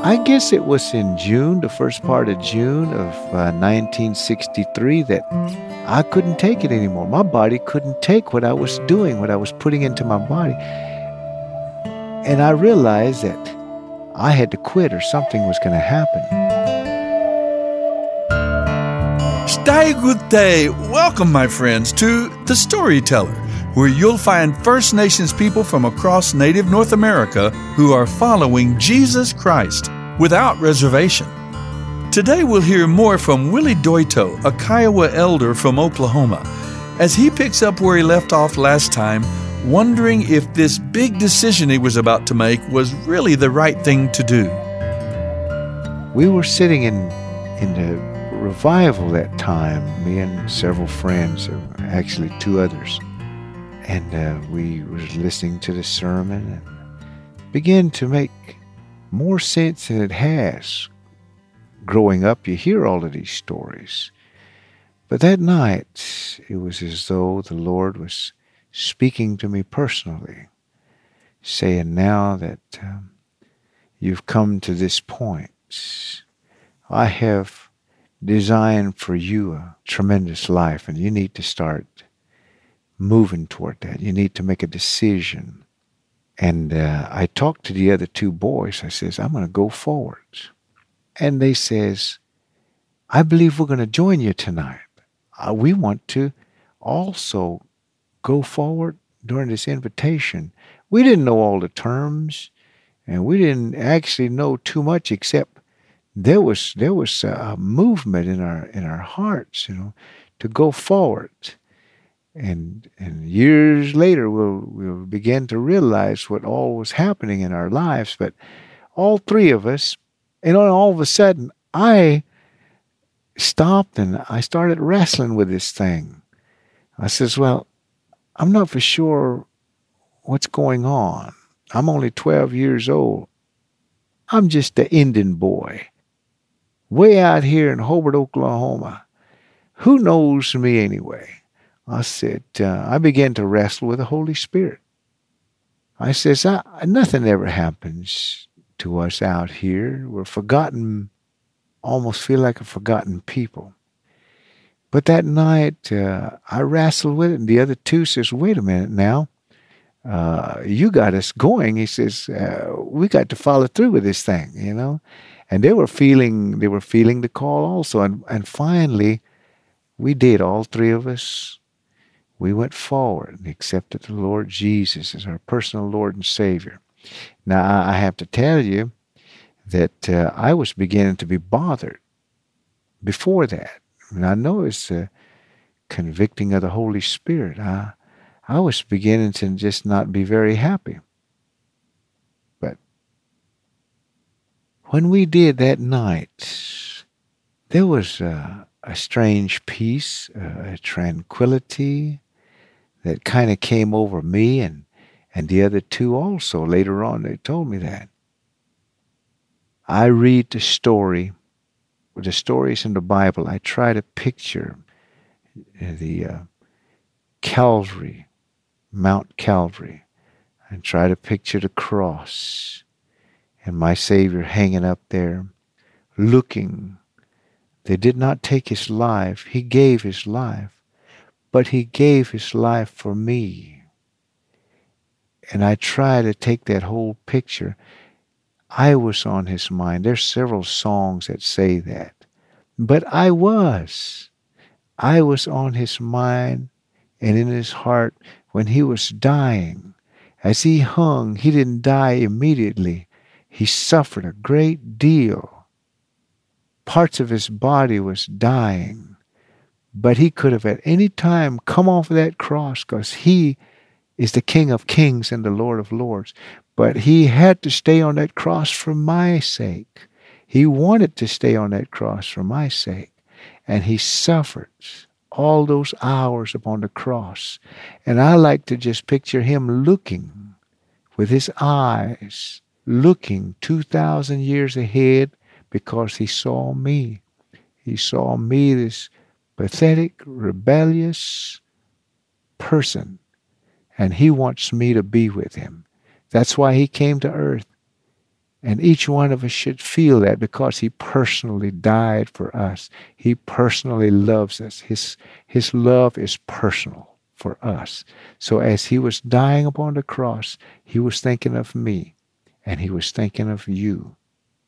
I guess it was in June, the first part of June of 1963, that I couldn't take it anymore. My body couldn't take what I was doing, what I was putting into my body. And I realized that I had to quit or something was going to happen. Stai Good Day. Welcome, my friends, to The Storyteller, where you'll find First Nations people from across Native North America who are following Jesus Christ without reservation. Today we'll hear more from Willie Doito, a Kiowa elder from Oklahoma, as he picks up where he left off last time, wondering if this big decision he was about to make was really the right thing to do. We were sitting in the revival that time, me and several friends, actually two others, and we were listening to the sermon and began to make more sense than it has. Growing up, you hear all of these stories. But that night, it was as though the Lord was speaking to me personally, saying, now that you've come to this point, I have designed for you a tremendous life, and you need to start moving toward that. You need to make a decision. And I talked to the other two boys. I says, I'm going to go forward. And they says, I believe we're going to join you tonight. We want to also go forward during this invitation. We didn't know all the terms, and we didn't actually know too much, except there was a movement in our hearts, to go forward. And years later, we'll begin to realize what all was happening in our lives. But all three of us, all of a sudden, I stopped and I started wrestling with this thing. I says, well, I'm not for sure what's going on. I'm only 12 years old. I'm just an Indian boy, way out here in Hobart, Oklahoma. Who knows me anyway? I said, I began to wrestle with the Holy Spirit. I says, nothing ever happens to us out here. We're forgotten, almost feel like a forgotten people. But that night, I wrestled with it, and the other two says, wait a minute now. You got us going. He says, we got to follow through with this thing, And they were feeling the call also. And finally, we did, all three of us. We went forward and accepted the Lord Jesus as our personal Lord and Savior. Now, I have to tell you that I was beginning to be bothered before that. And I know it's the convicting of the Holy Spirit. I was beginning to just not be very happy. But when we did that night, there was a strange peace, a tranquility that kind of came over me and the other two also. Later on, they told me that. I read the stories in the Bible. I try to picture the Calvary, Mount Calvary. I try to picture the cross and my Savior hanging up there, looking. They did not take his life. He gave his life. But he gave his life for me. And I try to take that whole picture. I was on his mind. There's several songs that say that. But I was on his mind and in his heart when he was dying. As he hung, he didn't die immediately. He suffered a great deal. Parts of his body was dying. But he could have at any time come off of that cross because he is the King of Kings and the Lord of Lords. But he had to stay on that cross for my sake. He wanted to stay on that cross for my sake. And he suffered all those hours upon the cross. And I like to just picture him looking with his eyes, looking 2,000 years ahead because he saw me. He saw me, this pathetic, rebellious person, and he wants me to be with him. That's why he came to earth. And each one of us should feel that because he personally died for us. He personally loves us. His love is personal for us. So as he was dying upon the cross, he was thinking of me, and he was thinking of you.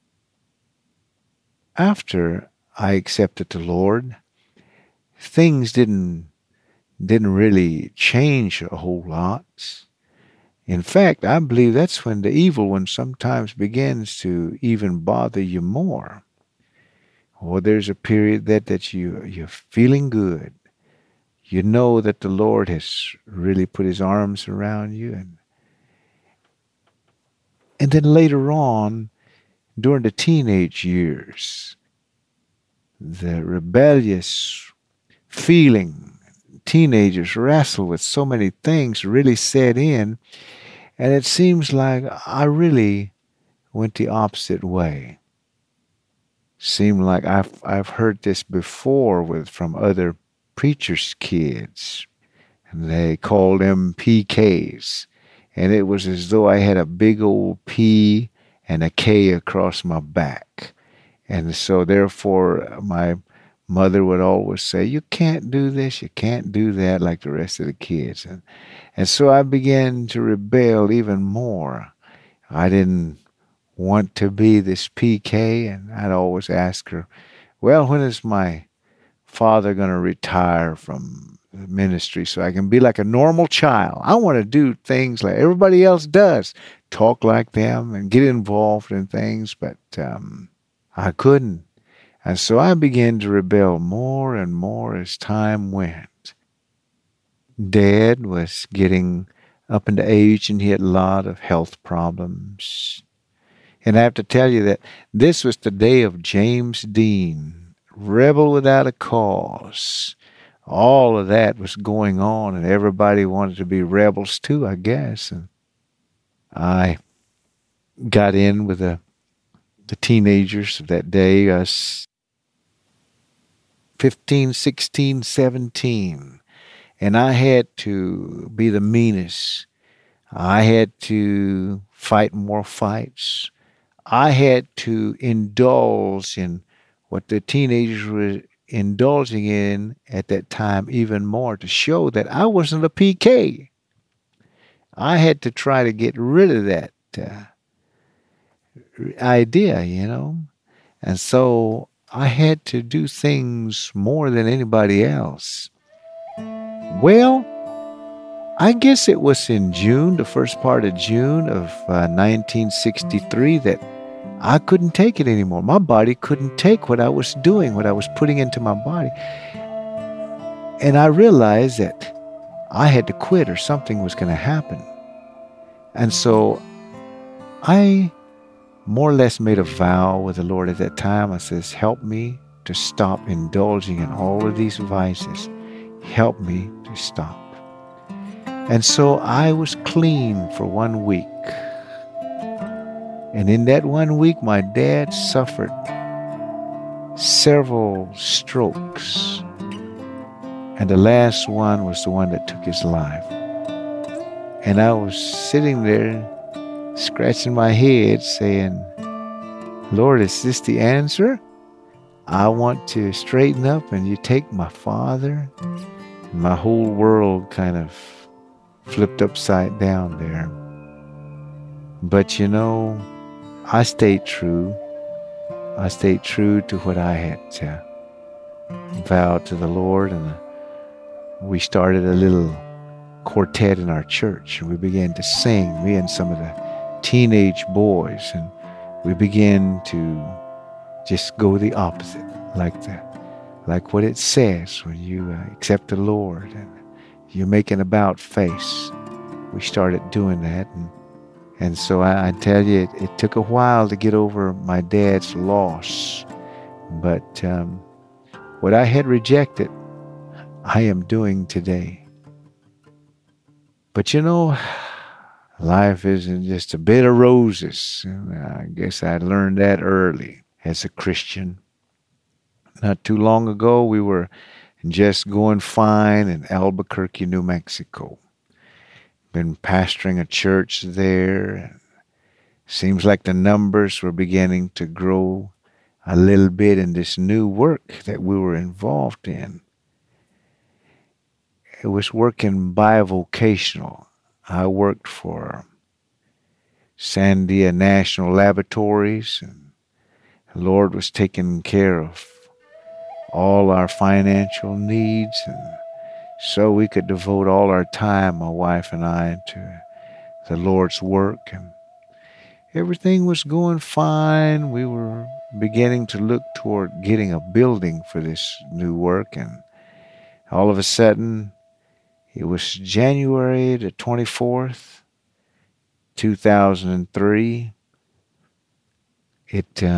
After I accepted the Lord, things didn't really change a whole lot. In fact, I believe that's when the evil one sometimes begins to even bother you more. Or there's a period that you're feeling good. You know that the Lord has really put his arms around you. And then later on, during the teenage years, the rebellious feeling teenagers wrestle with so many things really set in. And it seems like I really went the opposite way. Seemed like I've heard this before from other preachers' kids. And they called them PKs. And it was as though I had a big old P and a K across my back. And so therefore my mother would always say, you can't do this, you can't do that, like the rest of the kids. And so I began to rebel even more. I didn't want to be this PK, and I'd always ask her, well, when is my father going to retire from the ministry so I can be like a normal child? I want to do things like everybody else does, talk like them and get involved in things, but I couldn't. And so I began to rebel more and more as time went. Dad was getting up into age, and he had a lot of health problems. And I have to tell you that this was the day of James Dean, rebel without a cause. All of that was going on, and everybody wanted to be rebels too, I guess. And I got in with the teenagers of that day, us 15, 16, 17. And I had to be the meanest. I had to fight more fights. I had to indulge in what the teenagers were indulging in at that time even more to show that I wasn't a PK. I had to try to get rid of that idea, And so I had to do things more than anybody else. Well, I guess it was in June, the first part of June of 1963, that I couldn't take it anymore. My body couldn't take what I was doing, what I was putting into my body. And I realized that I had to quit or something was going to happen. And so I more or less made a vow with the Lord at that time. I says, help me to stop indulging in all of these vices. Help me to stop. And so I was clean for 1 week. And in that 1 week, my dad suffered several strokes. And the last one was the one that took his life. And I was sitting there scratching my head saying, Lord, is this the answer? I want to straighten up and you take my father. My whole world kind of flipped upside down there. But I stayed true. I stayed true to what I had vowed to the Lord. And we started a little quartet in our church. And we began to sing, me and some of the teenage boys. And we began to just go the opposite, like what it says when you accept the Lord and you make an about face. We started doing that. And so I tell you, it took a while to get over my dad's loss. But what I had rejected, I am doing today. But life isn't just a bed of roses. I guess I learned that early as a Christian. Not too long ago, we were just going fine in Albuquerque, New Mexico. Been pastoring a church there. Seems like the numbers were beginning to grow a little bit in this new work that we were involved in. It was working bivocational. I worked for Sandia National Laboratories, and the Lord was taking care of all our financial needs, and so we could devote all our time, my wife and I, to the Lord's work, and everything was going fine. We were beginning to look toward getting a building for this new work, and all of a sudden, it was January the 24th, 2003. It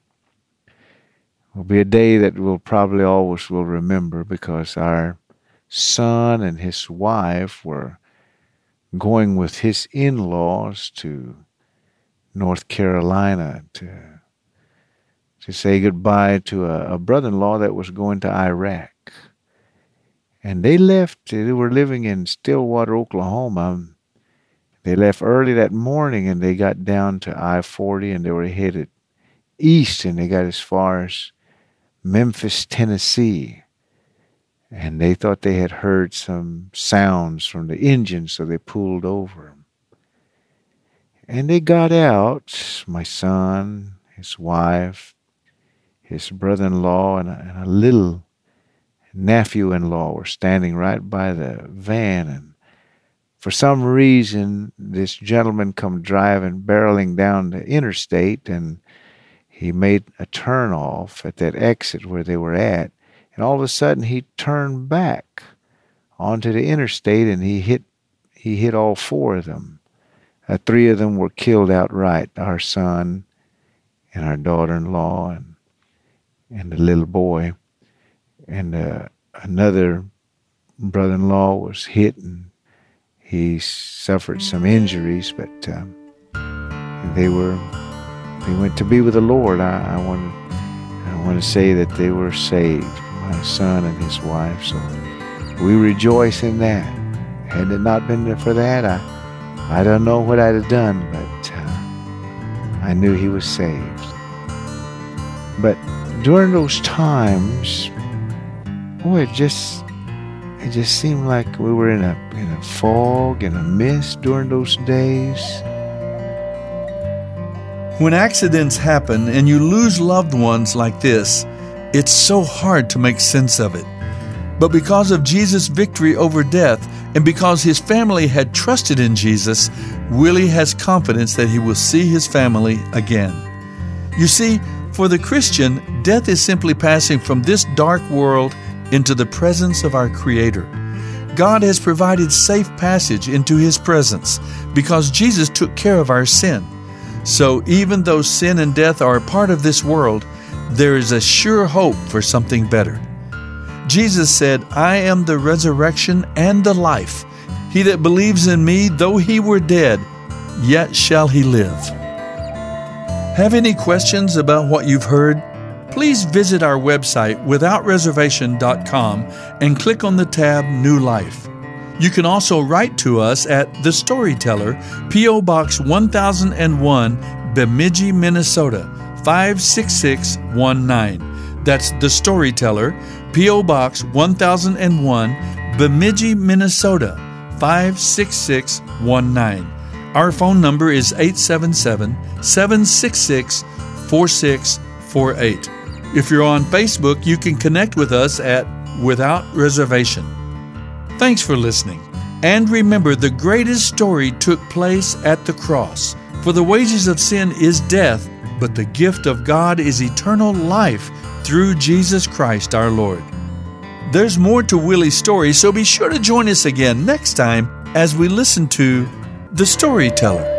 will be a day that we'll probably always will remember, because our son and his wife were going with his in-laws to North Carolina to say goodbye to a brother-in-law that was going to Iraq. And they were living in Stillwater, Oklahoma. They left early that morning, and they got down to I-40, and they were headed east, and they got as far as Memphis, Tennessee. And they thought they had heard some sounds from the engine, so they pulled over. And they got out, my son, his wife, his brother-in-law, and a little nephew-in-law were standing right by the van, and for some reason this gentleman come driving, barreling down the interstate, and he made a turn off at that exit where they were at, and all of a sudden he turned back onto the interstate, and he hit all four of them. Three of them were killed outright, our son and our daughter-in-law and the little boy. And another brother-in-law was hit, and he suffered some injuries, but they went to be with the Lord. I want to say that they were saved, my son and his wife. So we rejoice in that. Had it not been for that, I don't know what I'd have done, but I knew he was saved. But during those times, boy, it just seemed like we were in a fog and a mist during those days. When accidents happen and you lose loved ones like this, it's so hard to make sense of it. But because of Jesus' victory over death, and because his family had trusted in Jesus, Willie has confidence that he will see his family again. You see, for the Christian, death is simply passing from this dark world into the presence of our Creator. God has provided safe passage into His presence because Jesus took care of our sin. So even though sin and death are a part of this world, there is a sure hope for something better. Jesus said, "I am the resurrection and the life. He that believes in me, though he were dead, yet shall he live." Have any questions about what you've heard? Please visit our website, withoutreservation.com, and click on the tab New Life. You can also write to us at The Storyteller, P.O. Box 1001, Bemidji, Minnesota, 56619. That's The Storyteller, P.O. Box 1001, Bemidji, Minnesota, 56619. Our phone number is 877-766-4648. If you're on Facebook, you can connect with us at Without Reservation. Thanks for listening. And remember, the greatest story took place at the cross. For the wages of sin is death, but the gift of God is eternal life through Jesus Christ our Lord. There's more to Willie's story, so be sure to join us again next time as we listen to The Storyteller.